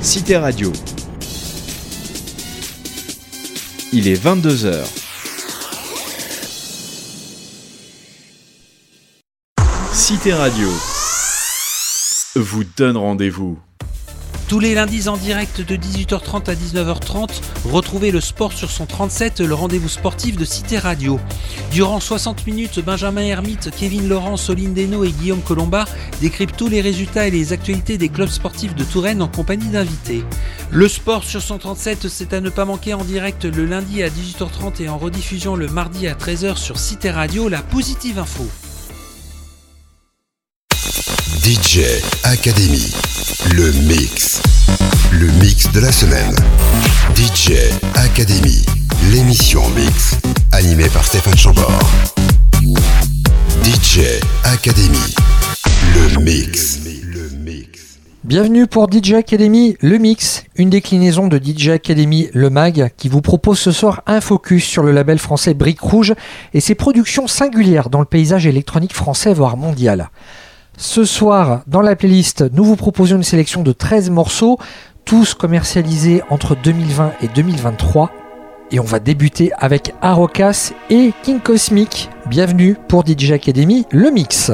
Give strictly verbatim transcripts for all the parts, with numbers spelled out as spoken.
Cité Radio. Il est vingt-deux heures. Cité Radio vous donne rendez-vous. Tous les lundis en direct de dix-huit heures trente à dix-neuf heures trente, retrouvez le sport sur son trente-sept, le rendez-vous sportif de Cité Radio. Durant soixante minutes, Benjamin Hermite, Kevin Laurent, Soline Desno et Guillaume Colomba décryptent tous les résultats et les actualités des clubs sportifs de Touraine en compagnie d'invités. Le sport sur son trente-sept, c'est à ne pas manquer en direct le lundi à dix-huit heures trente et en rediffusion le mardi à treize heures sur Cité Radio, la positive info. D J Academy, le mix. Le mix de la semaine. D J Academy, l'émission mix, animée par Stéphane Chambord. D J Academy, le mix. Le mix. Bienvenue pour D J Academy, le mix, une déclinaison de D J Academy, le mag, qui vous propose ce soir un focus sur le label français Brique Rouge et ses productions singulières dans le paysage électronique français, voire mondial. Ce soir, dans la playlist, nous vous proposons une sélection de treize morceaux, tous commercialisés entre deux mille vingt et deux mille vingt-trois. Et on va débuter avec Arocas et King Cosmic. Bienvenue pour D J Academy, le mix.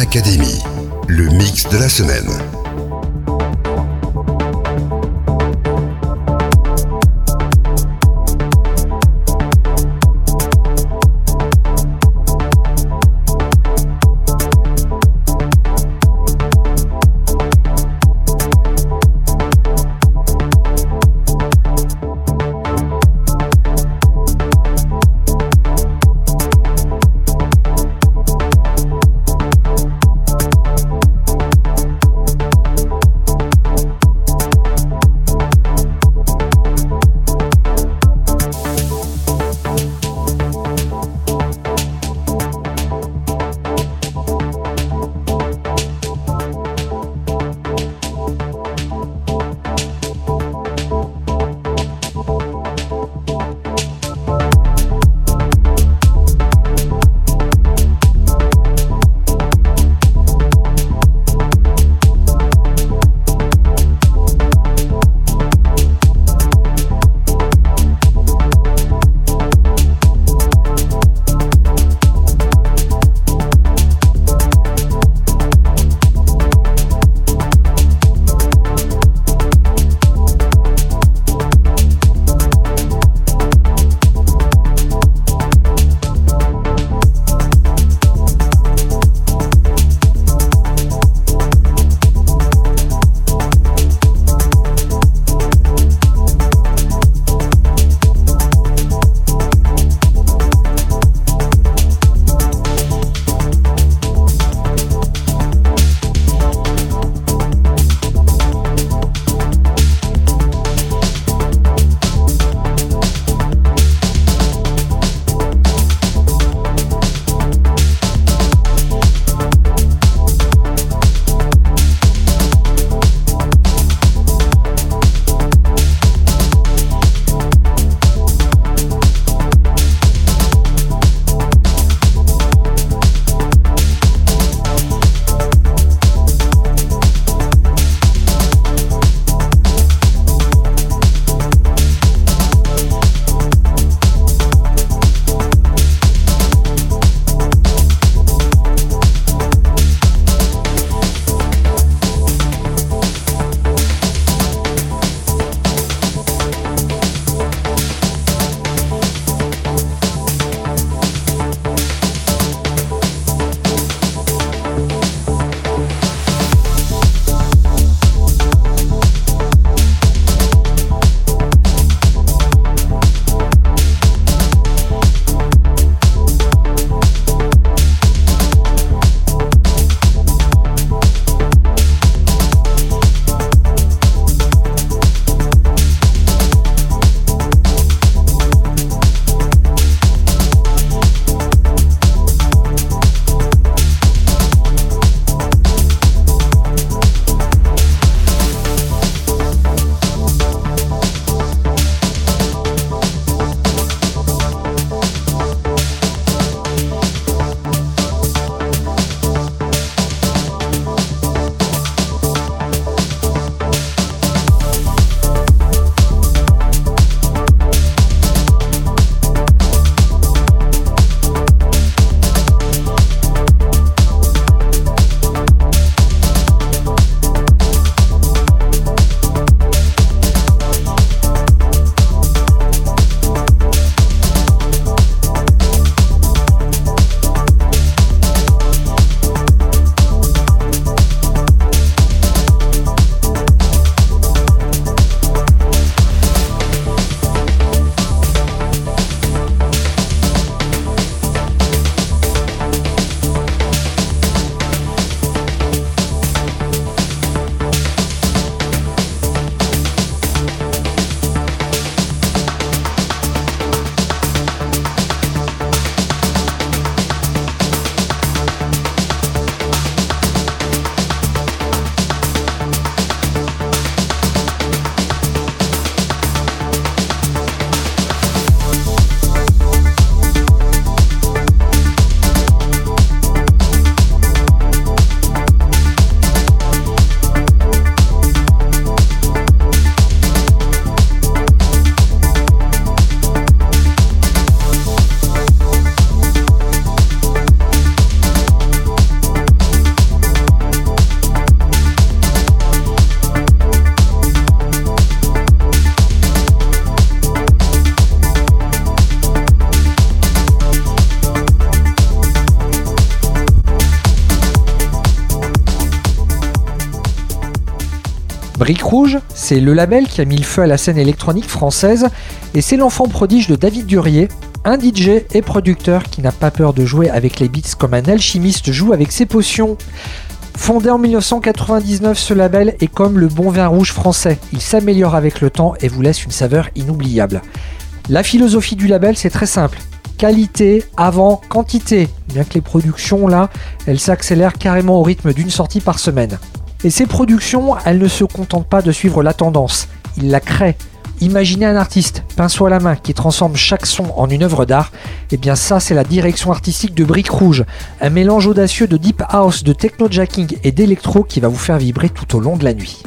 Academy, le mix de la semaine. Briques Rouges, c'est le label qui a mis le feu à la scène électronique française et c'est l'enfant prodige de David Durier, un D J et producteur qui n'a pas peur de jouer avec les beats comme un alchimiste joue avec ses potions. Fondé en dix-neuf cent quatre-vingt-dix-neuf, ce label est comme le bon vin rouge français. Il s'améliore avec le temps et vous laisse une saveur inoubliable. La philosophie du label, c'est très simple. Qualité avant quantité. Bien que les productions, là, elles s'accélèrent carrément au rythme d'une sortie par semaine. Et ces productions, elles ne se contentent pas de suivre la tendance. Ils la créent. Imaginez un artiste, pinceau à la main, qui transforme chaque son en une œuvre d'art. Et bien ça, c'est la direction artistique de Briques Rouges. Un mélange audacieux de deep house, de techno-jacking et d'électro qui va vous faire vibrer tout au long de la nuit.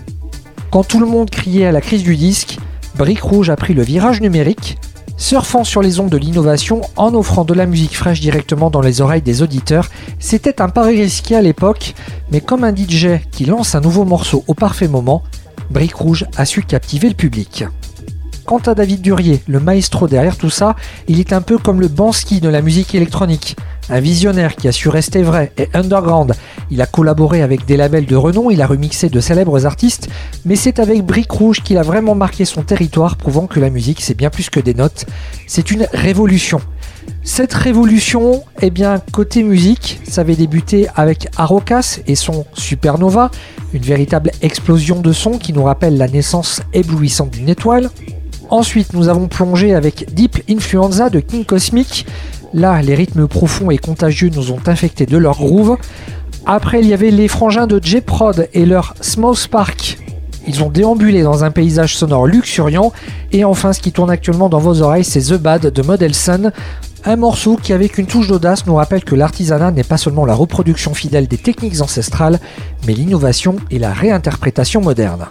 Quand tout le monde criait à la crise du disque, Briques Rouges a pris le virage numérique, surfant sur les ondes de l'innovation en offrant de la musique fraîche directement dans les oreilles des auditeurs. C'était un pari risqué à l'époque, mais comme un D J qui lance un nouveau morceau au parfait moment, Briques Rouges a su captiver le public. Quant à David Durier, le maestro derrière tout ça, il est un peu comme le Bansky de la musique électronique. Un visionnaire qui a su rester vrai et underground. Il a collaboré avec des labels de renom, il a remixé de célèbres artistes, mais c'est avec Briques Rouges qu'il a vraiment marqué son territoire, prouvant que la musique c'est bien plus que des notes, c'est une révolution. Cette révolution, eh bien, côté musique, ça avait débuté avec Arocas et son Supernova, une véritable explosion de son qui nous rappelle la naissance éblouissante d'une étoile. Ensuite, nous avons plongé avec Deep Influenza de King Cosmic. Là, les rythmes profonds et contagieux nous ont infectés de leur groove. Après, il y avait les frangins de J-Prod et leur Small Spark. Ils ont déambulé dans un paysage sonore luxuriant. Et enfin, ce qui tourne actuellement dans vos oreilles, c'est The Bad de Model Sun. Un morceau qui, avec une touche d'audace, nous rappelle que l'artisanat n'est pas seulement la reproduction fidèle des techniques ancestrales, mais l'innovation et la réinterprétation moderne.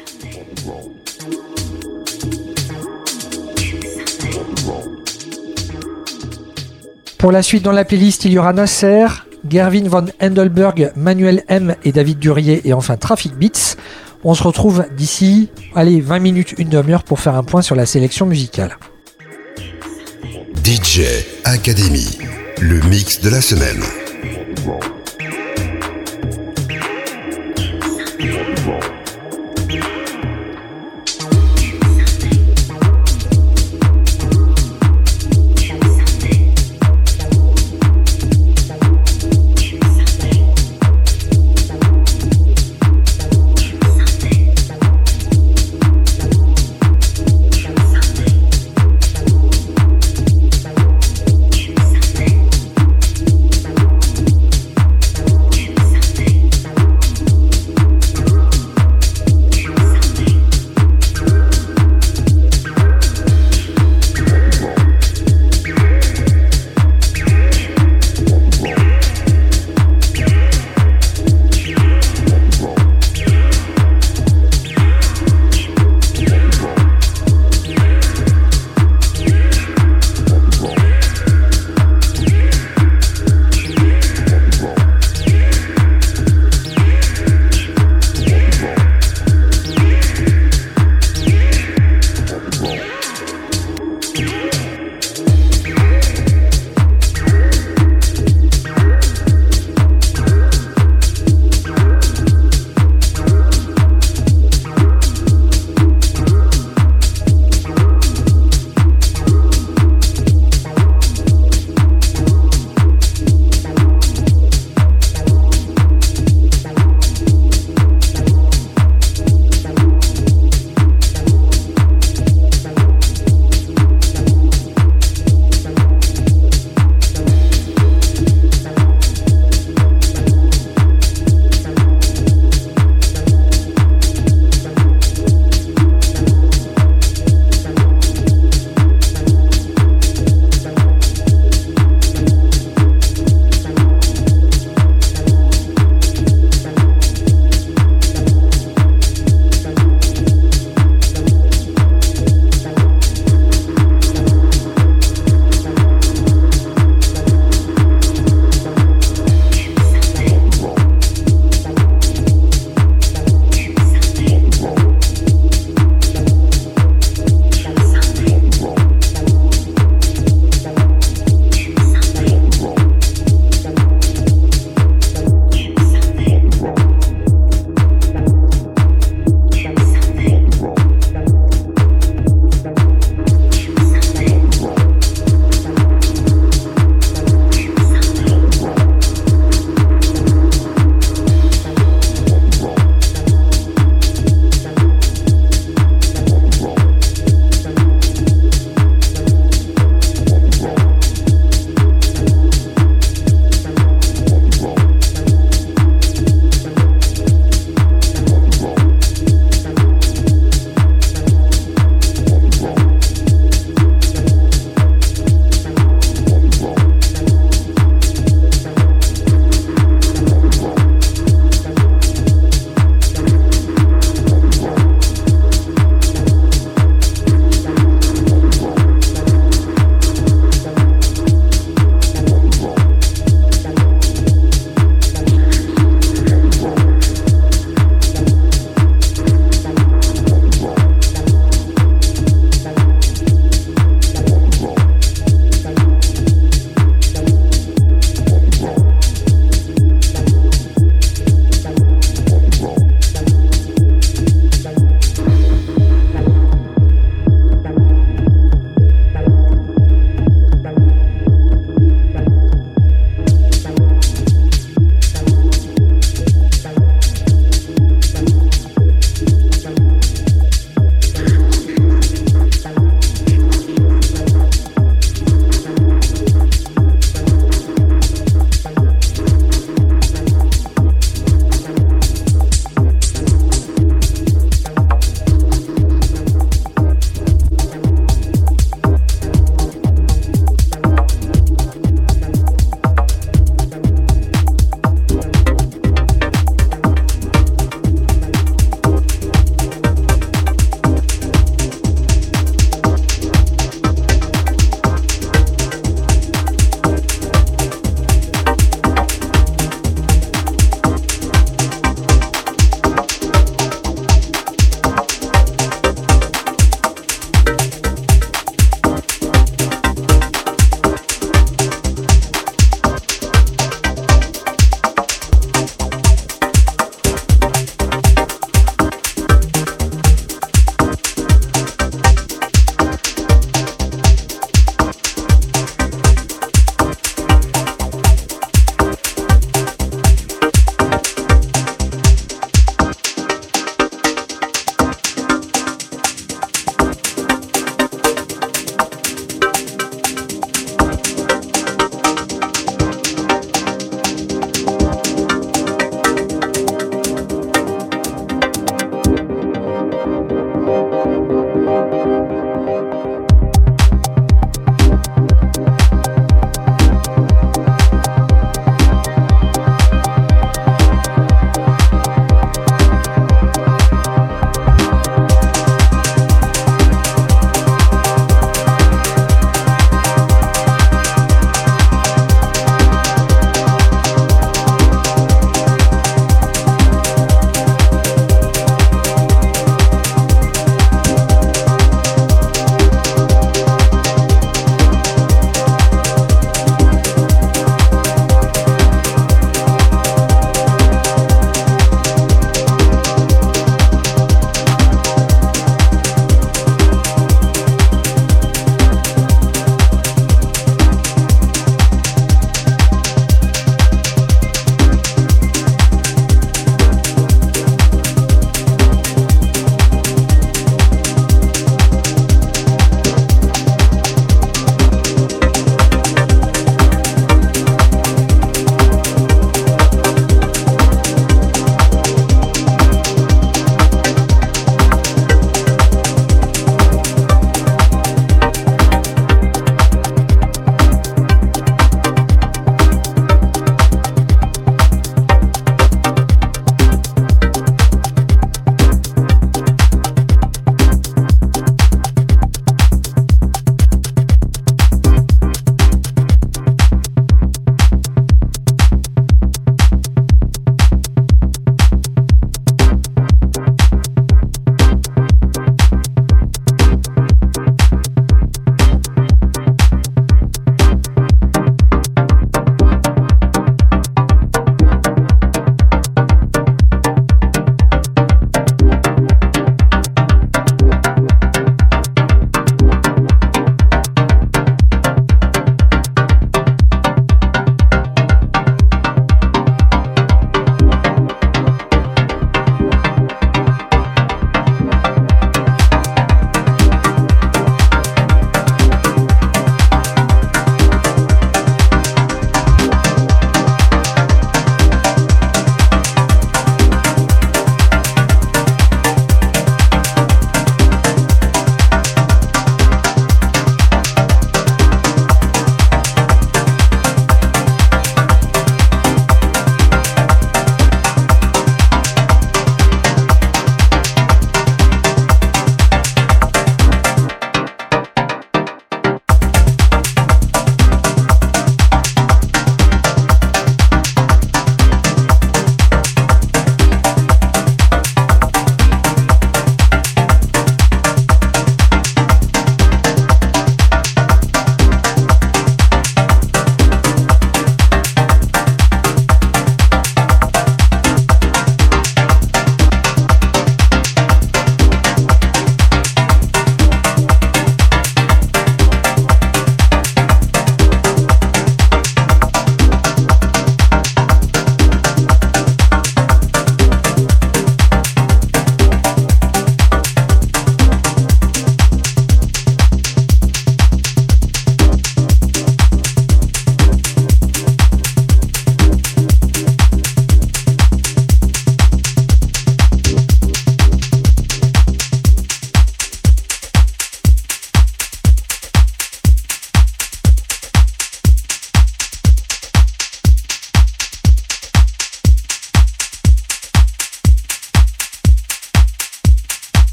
Pour la suite dans la playlist, il y aura Nasser, Gerwin von Endelberg, Manuel M et David Durier et enfin Traffic Beats. On se retrouve d'ici, allez, vingt minutes, une demi-heure pour faire un point sur la sélection musicale. D J Academy, le mix de la semaine.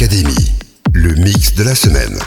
Academy, le mix de la semaine.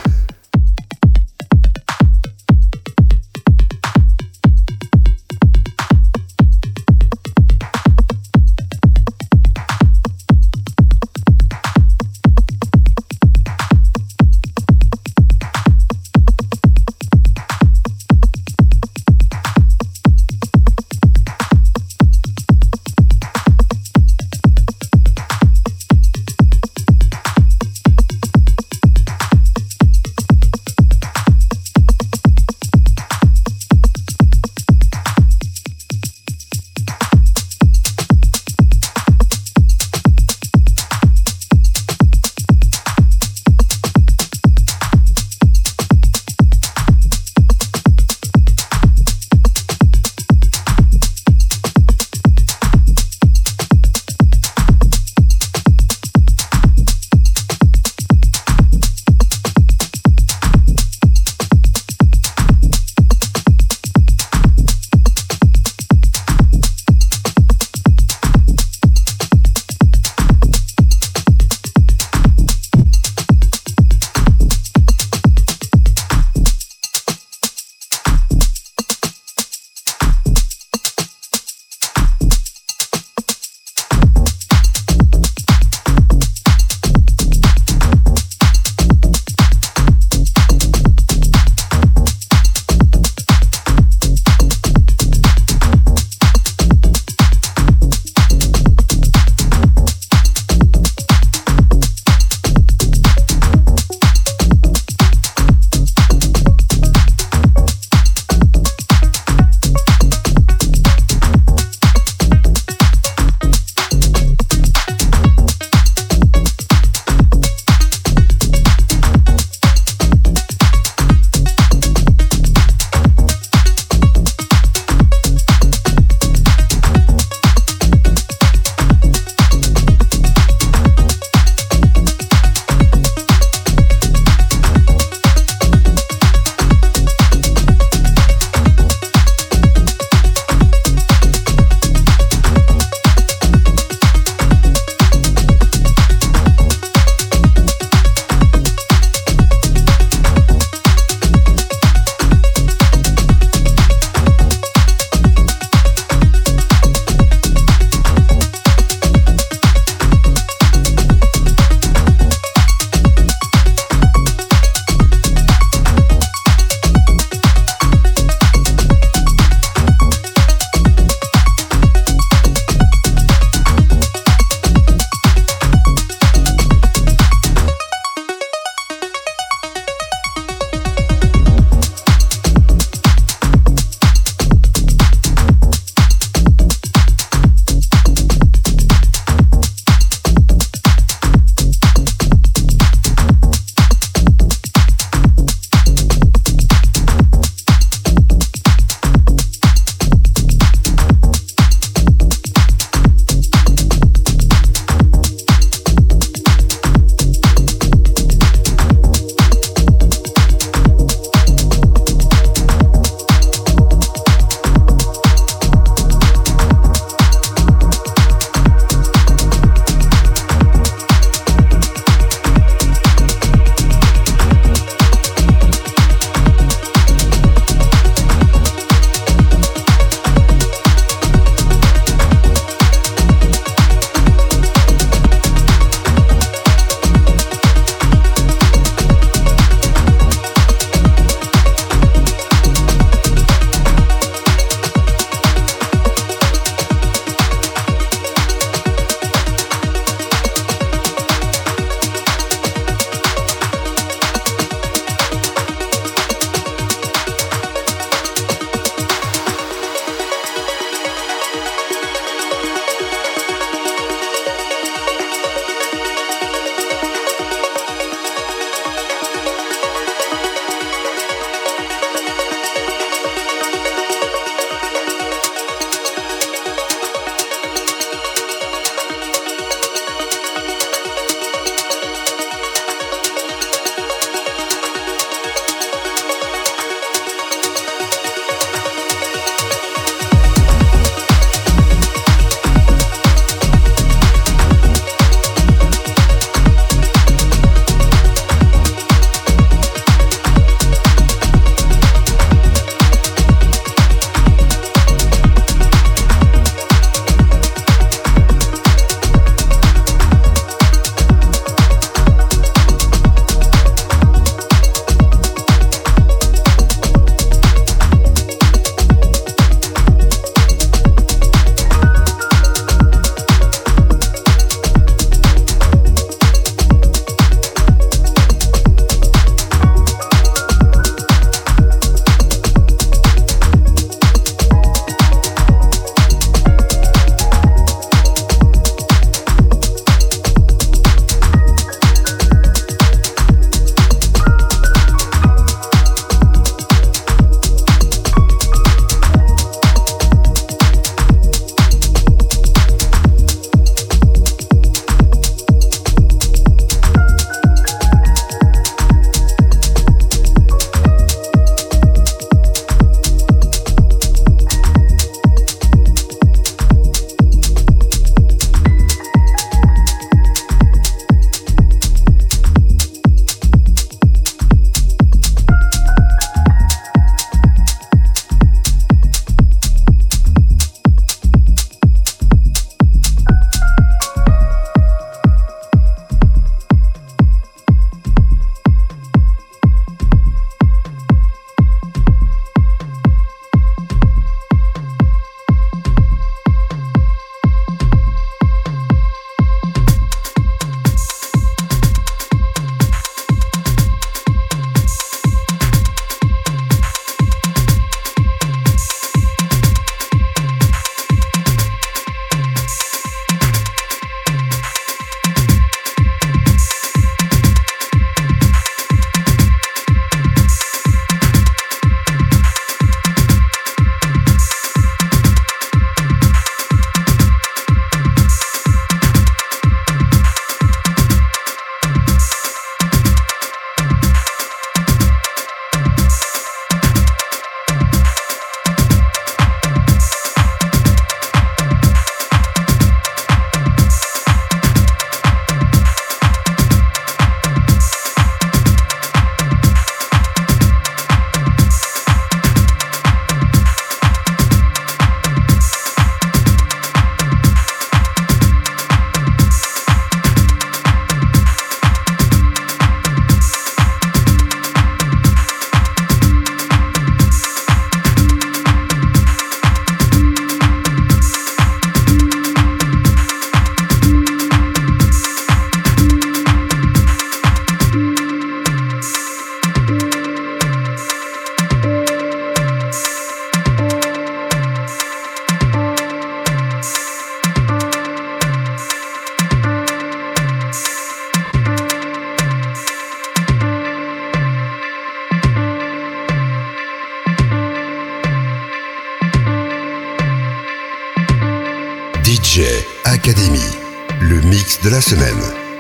Academy, le mix de la semaine.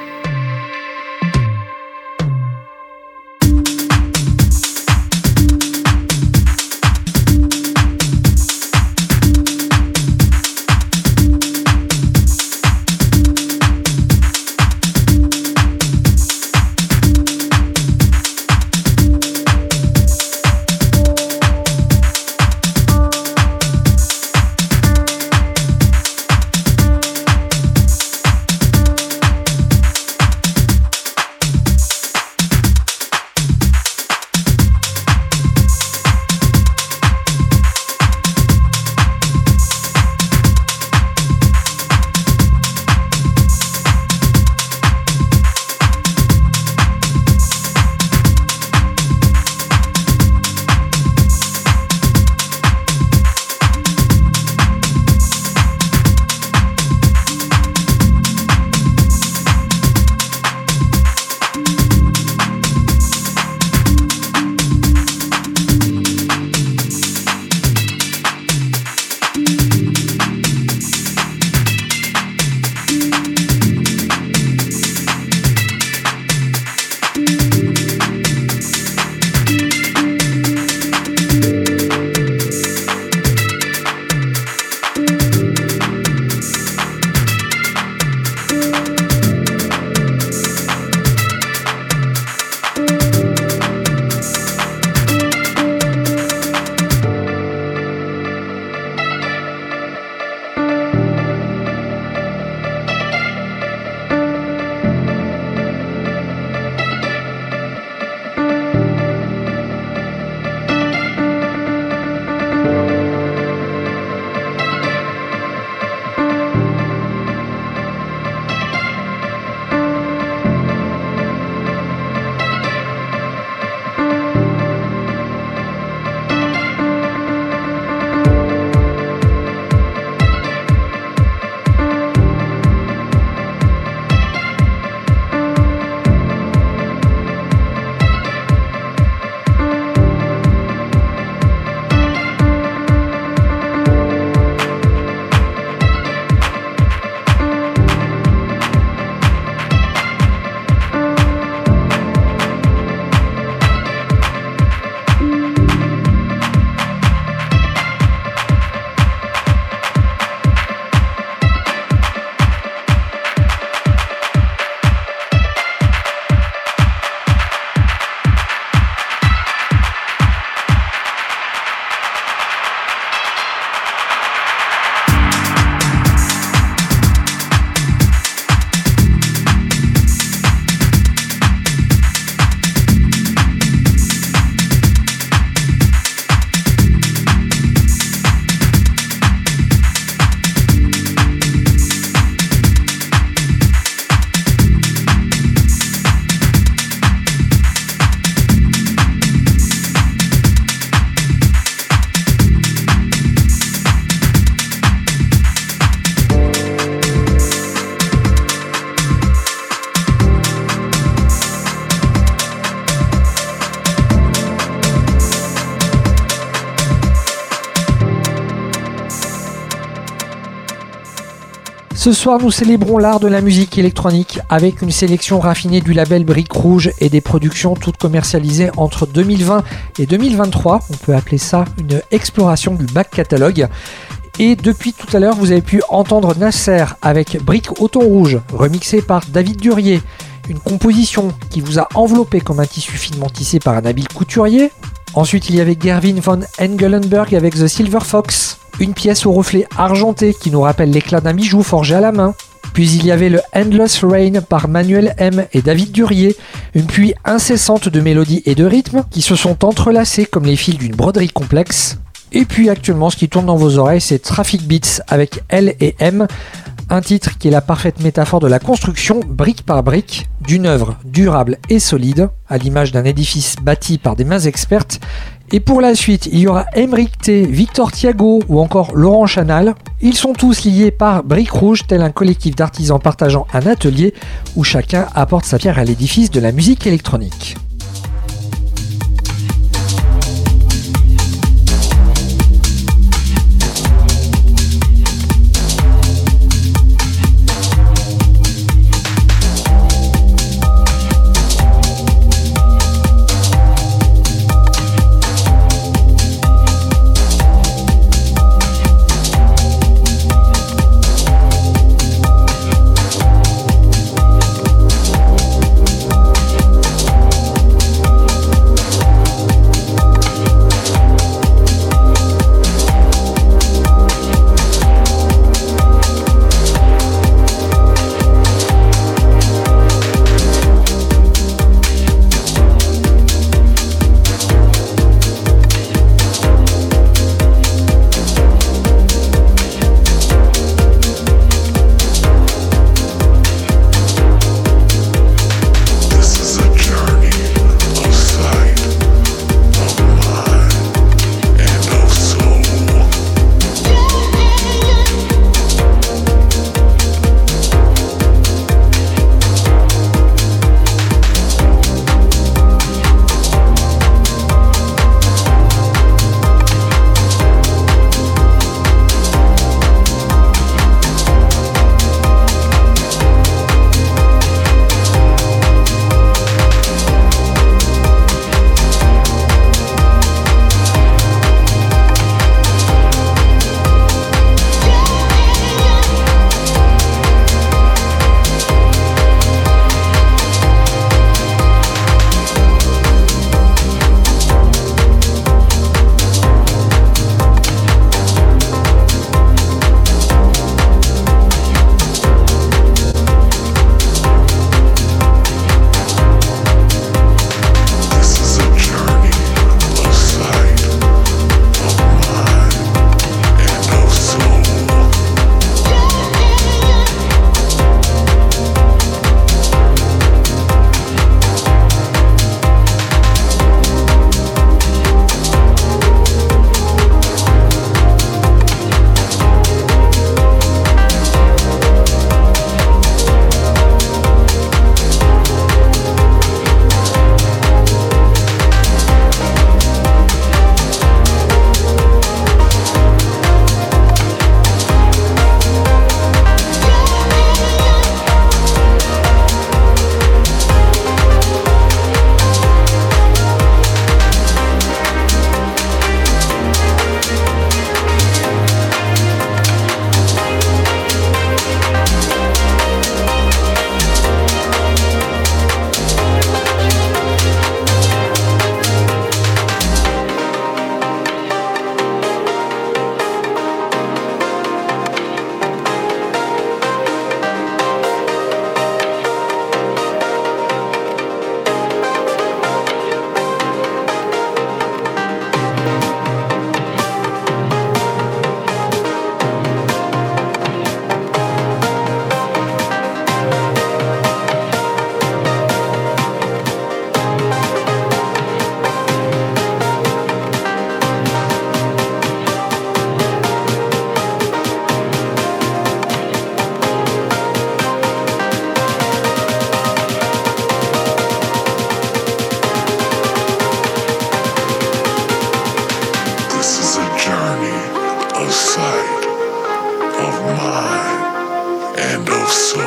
Ce soir, nous célébrons l'art de la musique électronique avec une sélection raffinée du label Brique Rouge et des productions toutes commercialisées entre deux mille vingt et deux mille vingt-trois. On peut appeler ça une exploration du back catalogue. Et depuis tout à l'heure, vous avez pu entendre Nasser avec Brique au thon rouge, remixé par David Durier. Une composition qui vous a enveloppé comme un tissu finement tissé par un habile couturier. Ensuite, il y avait Gerwin von Engelenberg avec The Silver Fox. Une pièce au reflet argenté qui nous rappelle l'éclat d'un bijou forgé à la main. Puis il y avait le Endless Rain par Manuel M et David Durier, une pluie incessante de mélodies et de rythmes qui se sont entrelacés comme les fils d'une broderie complexe. Et puis actuellement, ce qui tourne dans vos oreilles, c'est Traffic Beats avec L et M, un titre qui est la parfaite métaphore de la construction, brique par brique, d'une œuvre durable et solide, à l'image d'un édifice bâti par des mains expertes. Et pour la suite, il y aura Emeric T, Victor Thiago ou encore Laurent Chanal. Ils sont tous liés par Brique Rouge, tel un collectif d'artisans partageant un atelier où chacun apporte sa pierre à l'édifice de la musique électronique.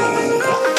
Show.